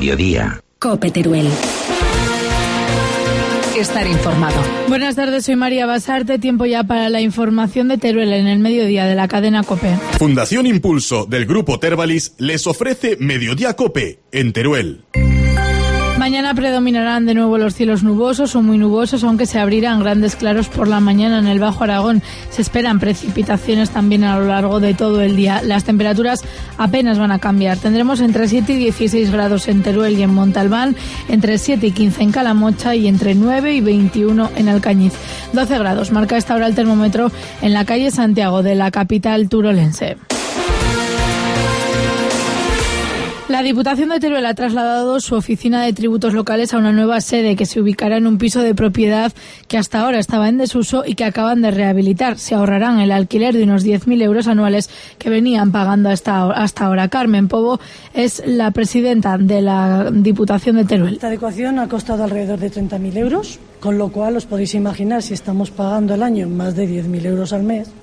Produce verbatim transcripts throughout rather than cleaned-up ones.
mediodía. COPE Teruel. Estar informado. Buenas tardes, soy María Basarte. Tiempo ya para la información de Teruel en el mediodía de la cadena COPE. Fundación Impulso del Grupo Tervalis les ofrece Mediodía COPE en Teruel. Mañana predominarán de nuevo los cielos nubosos o muy nubosos, aunque se abrirán grandes claros por la mañana en el Bajo Aragón. Se esperan precipitaciones también a lo largo de todo el día. Las temperaturas apenas van a cambiar. Tendremos entre siete y dieciséis grados en Teruel y en Montalbán, entre siete y quince en Calamocha y entre nueve y veintiuno en Alcañiz. doce grados marca esta hora el termómetro en la calle Santiago de la capital turolense. La Diputación de Teruel ha trasladado su oficina de tributos locales a una nueva sede que se ubicará en un piso de propiedad que hasta ahora estaba en desuso y que acaban de rehabilitar. Se ahorrarán el alquiler de unos diez mil euros anuales que venían pagando hasta, hasta ahora. Carmen Pobo es la presidenta de la Diputación de Teruel. Esta adecuación ha costado alrededor de treinta mil euros, con lo cual os podéis imaginar, si estamos pagando al año más de diez mil euros al mes,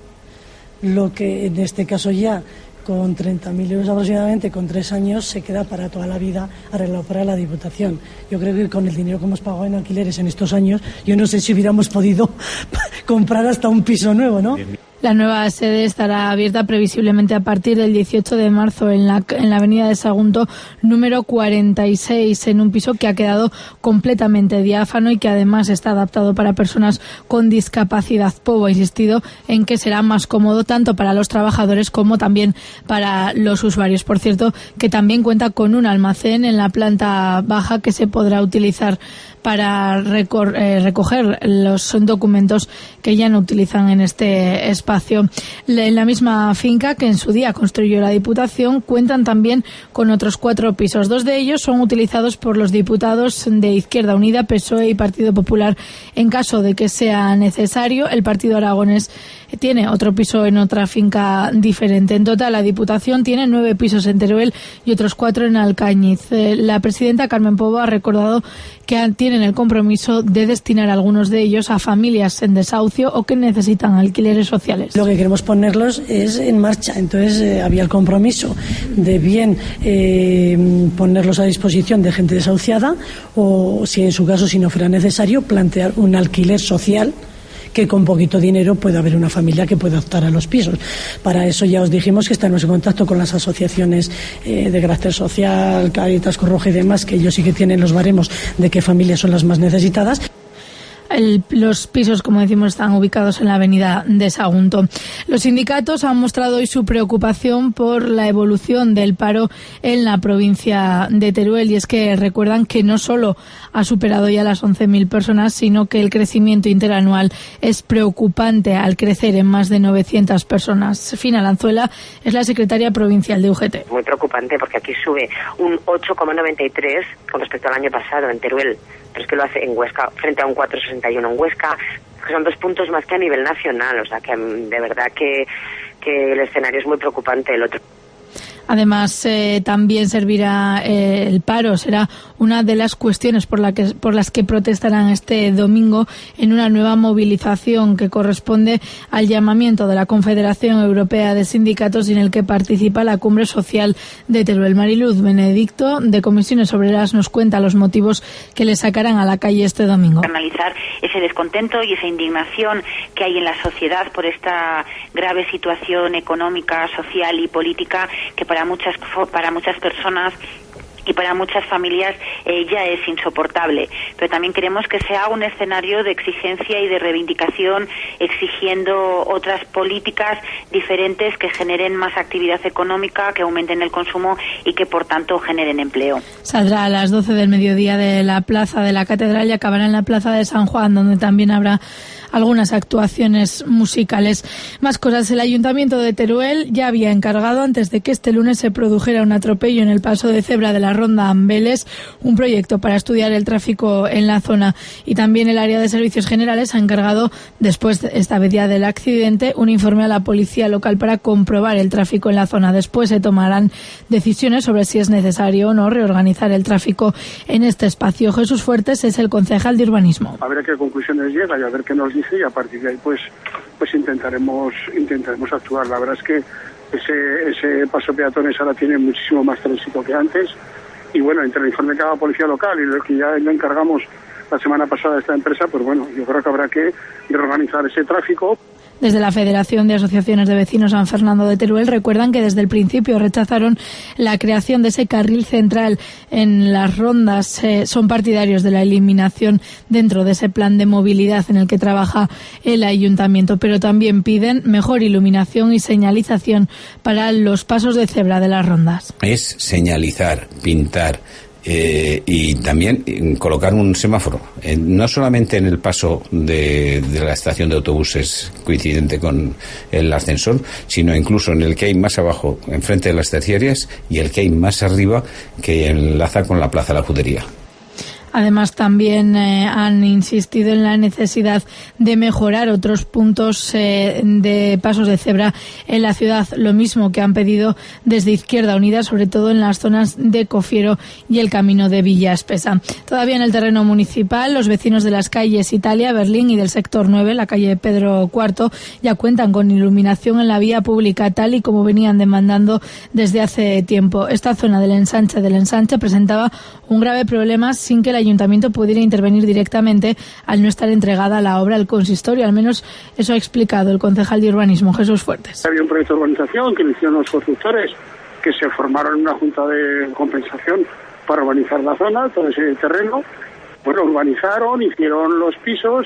lo que en este caso ya con treinta mil euros aproximadamente, con tres años, se queda para toda la vida arreglado para la Diputación. Yo creo que con el dinero que hemos pagado en alquileres en estos años, yo no sé si hubiéramos podido comprar hasta un piso nuevo, ¿no? La nueva sede estará abierta previsiblemente a partir del dieciocho de marzo en la, en la avenida de Sagunto número cuarenta y seis, en un piso que ha quedado completamente diáfano y que además está adaptado para personas con discapacidad. Pobo ha insistido en que será más cómodo tanto para los trabajadores como también para los usuarios. Por cierto, que también cuenta con un almacén en la planta baja que se podrá utilizar para recor- eh, recoger los documentos que ya no utilizan en este espacio. En la misma finca que en su día construyó la Diputación cuentan también con otros cuatro pisos. Dos de ellos son utilizados por los diputados de Izquierda Unida, P S O E y Partido Popular. En caso de que sea necesario, el Partido Aragonés tiene otro piso en otra finca diferente. En total, la Diputación tiene nueve pisos en Teruel y otros cuatro en Alcañiz. Eh, la presidenta Carmen Pobo ha recordado que tienen el compromiso de destinar algunos de ellos a familias en desahucio o que necesitan alquileres sociales. Lo que queremos ponerlos es en marcha. Entonces eh, había el compromiso de bien eh, ponerlos a disposición de gente desahuciada o, si en su caso, si no fuera necesario, plantear un alquiler social que con poquito dinero pueda haber una familia que pueda optar a los pisos. Para eso ya os dijimos que estamos en contacto con las asociaciones eh, de carácter social, Cáritas, Cruz Roja y demás, que ellos sí que tienen los baremos de qué familias son las más necesitadas. El, los pisos, como decimos, están ubicados en la avenida de Sagunto. Los sindicatos han mostrado hoy su preocupación por la evolución del paro en la provincia de Teruel, y es que recuerdan que no solo ha superado ya las once mil personas, sino que el crecimiento interanual es preocupante al crecer en más de novecientas personas. Fina Lanzuela es la secretaria provincial de U G T. Muy preocupante porque aquí sube un ocho coma noventa y tres con respecto al año pasado en Teruel, pero es que lo hace en Huesca frente a un cuatro coma sesenta y uno en Huesca, que son dos puntos más que a nivel nacional, o sea que de verdad que, que el escenario es muy preocupante. El otro Además, eh, también servirá eh, el paro, será una de las cuestiones por, la que, por las que protestarán este domingo en una nueva movilización que corresponde al llamamiento de la Confederación Europea de Sindicatos y en el que participa la Cumbre Social de Teruel. Mariluz Benedicto, de Comisiones Obreras, nos cuenta los motivos que le sacarán a la calle este domingo. Analizar ese descontento y esa indignación que hay en la sociedad por esta grave situación económica, social y política que para muchas para muchas personas y para muchas familias eh, ya es insoportable, pero también queremos que sea un escenario de exigencia y de reivindicación, exigiendo otras políticas diferentes que generen más actividad económica, que aumenten el consumo y que por tanto generen empleo. Saldrá a las doce del mediodía de la plaza de la Catedral y acabará en la plaza de San Juan, donde también habrá algunas actuaciones musicales. Más cosas. El Ayuntamiento de Teruel ya había encargado, antes de que este lunes se produjera un atropello en el paso de cebra de la Ronda Ambeles, un proyecto para estudiar el tráfico en la zona, y también el área de servicios generales ha encargado, después de esta vez ya del accidente, un informe a la policía local para comprobar el tráfico en la zona. Después se tomarán decisiones sobre si es necesario o no reorganizar el tráfico en este espacio. Jesús Fuertes es el concejal de urbanismo. A ver a qué conclusiones llega y a ver qué nos dice, y a partir de ahí pues pues intentaremos intentaremos actuar. La verdad es que ese ese paso peatones ahora tiene muchísimo más tránsito que antes, y bueno, entre el informe de cada policía local y lo que ya le encargamos la semana pasada a esta empresa, pues bueno, yo creo que habrá que reorganizar ese tráfico. Desde la Federación de Asociaciones de Vecinos San Fernando de Teruel recuerdan que desde el principio rechazaron la creación de ese carril central en las rondas. Eh, son partidarios de la eliminación dentro de ese plan de movilidad en el que trabaja el ayuntamiento, pero también piden mejor iluminación y señalización para los pasos de cebra de las rondas. Es señalizar, pintar, Eh, y también colocar un semáforo, eh, no solamente en el paso de, de la estación de autobuses coincidente con el ascensor, sino incluso en el que hay más abajo, enfrente de las terciarias, y el que hay más arriba, que enlaza con la Plaza de la Judería. Además, también eh, han insistido en la necesidad de mejorar otros puntos eh, de pasos de cebra en la ciudad, lo mismo que han pedido desde Izquierda Unida, sobre todo en las zonas de Cofiero y el camino de Villa Espesa. Todavía en el terreno municipal, los vecinos de las calles Italia, Berlín y del sector nueve, la calle Pedro cuarto, ya cuentan con iluminación en la vía pública, tal y como venían demandando desde hace tiempo. Esta zona del ensanche del ensanche presentaba un grave problema sin que la el ayuntamiento pudiera intervenir directamente al no estar entregada la obra al consistorio. Al menos eso ha explicado el concejal de urbanismo, Jesús Fuertes. Había un proyecto de urbanización que lo hicieron los constructores, que se formaron en una junta de compensación para urbanizar la zona, todo ese terreno. Bueno, urbanizaron, hicieron los pisos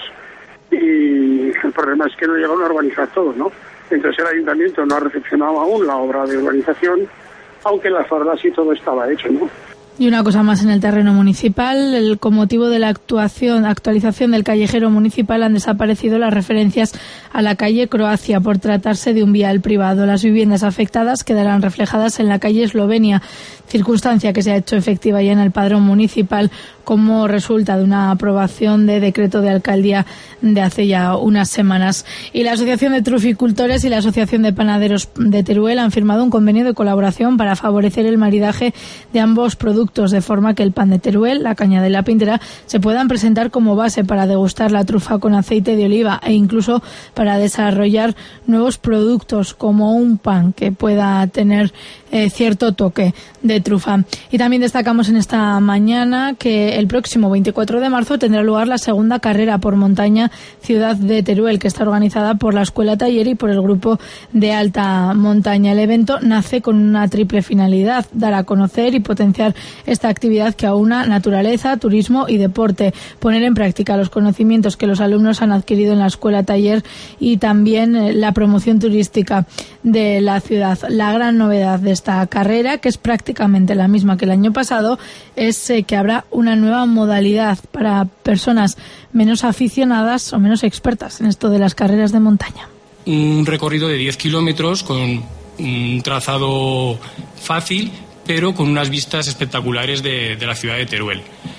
y el problema es que no llegaron a urbanizar todo, ¿no? Entonces el ayuntamiento no ha recepcionado aún la obra de urbanización, aunque las fardas y todo estaba hecho, ¿no? Y una cosa más en el terreno municipal, el, con motivo de la actuación, actualización del callejero municipal han desaparecido las referencias a la calle Croacia por tratarse de un vial privado. Las viviendas afectadas quedarán reflejadas en la calle Eslovenia, circunstancia que se ha hecho efectiva ya en el padrón municipal como resulta de una aprobación de decreto de alcaldía de hace ya unas semanas. Y la Asociación de Truficultores y la Asociación de Panaderos de Teruel han firmado un convenio de colaboración para favorecer el maridaje de ambos productos, de forma que el pan de Teruel, la caña de la pintera, se puedan presentar como base para degustar la trufa con aceite de oliva e incluso para desarrollar nuevos productos como un pan que pueda tener eh, cierto toque de trufa. Y también destacamos en esta mañana que el próximo veinticuatro de marzo tendrá lugar la segunda carrera por montaña Ciudad de Teruel, que está organizada por la Escuela Taller y por el Grupo de Alta Montaña. El evento nace con una triple finalidad: dar a conocer y potenciar esta actividad que aúna naturaleza, turismo y deporte, poner en práctica los conocimientos que los alumnos han adquirido en la Escuela Taller y también eh, la promoción turística de la ciudad. La gran novedad de esta carrera, que es prácticamente la misma que el año pasado, es eh, que habrá una nueva modalidad para personas menos aficionadas o menos expertas en esto de las carreras de montaña. Un recorrido de diez kilómetros con un trazado fácil, pero con unas vistas espectaculares de, de la ciudad de Teruel.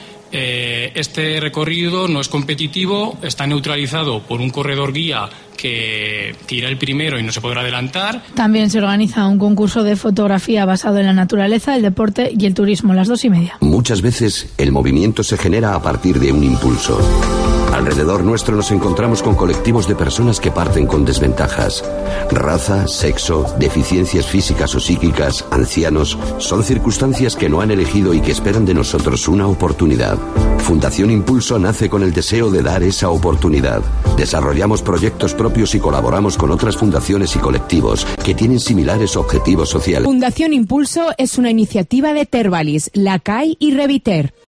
Eh, este recorrido no es competitivo, está neutralizado por un corredor guía que, que irá el primero y no se podrá adelantar. También se organiza un concurso de fotografía basado en la naturaleza, el deporte y el turismo, a las dos y media. Muchas veces el movimiento se genera a partir de un impulso. Alrededor nuestro nos encontramos con colectivos de personas que parten con desventajas. Raza, sexo, deficiencias físicas o psíquicas, ancianos, son circunstancias que no han elegido y que esperan de nosotros una oportunidad. Fundación Impulso nace con el deseo de dar esa oportunidad. Desarrollamos proyectos propios y colaboramos con otras fundaciones y colectivos que tienen similares objetivos sociales. Fundación Impulso es una iniciativa de Tervalis, La C A I y Reviter.